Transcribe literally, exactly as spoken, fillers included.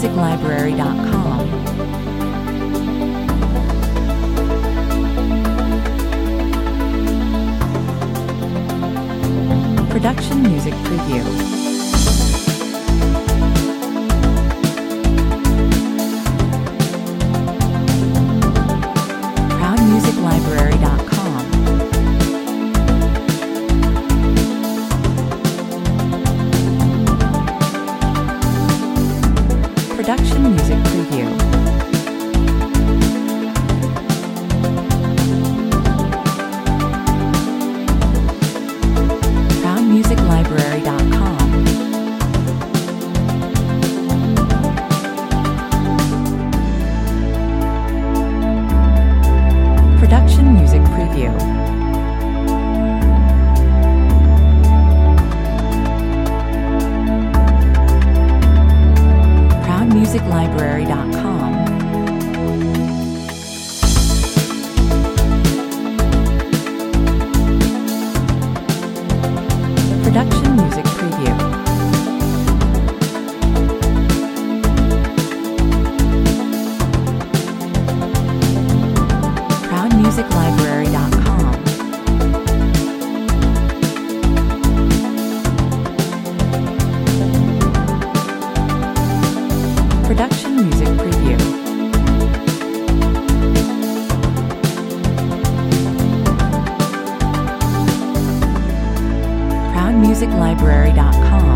music library dot com. Production Music Preview. proud music library dot com. Production Music Preview. proud music library dot com. Production Music Preview. proud music library dot com. Production Music Preview. proud music library dot com. Production Music Preview. proud music library dot com.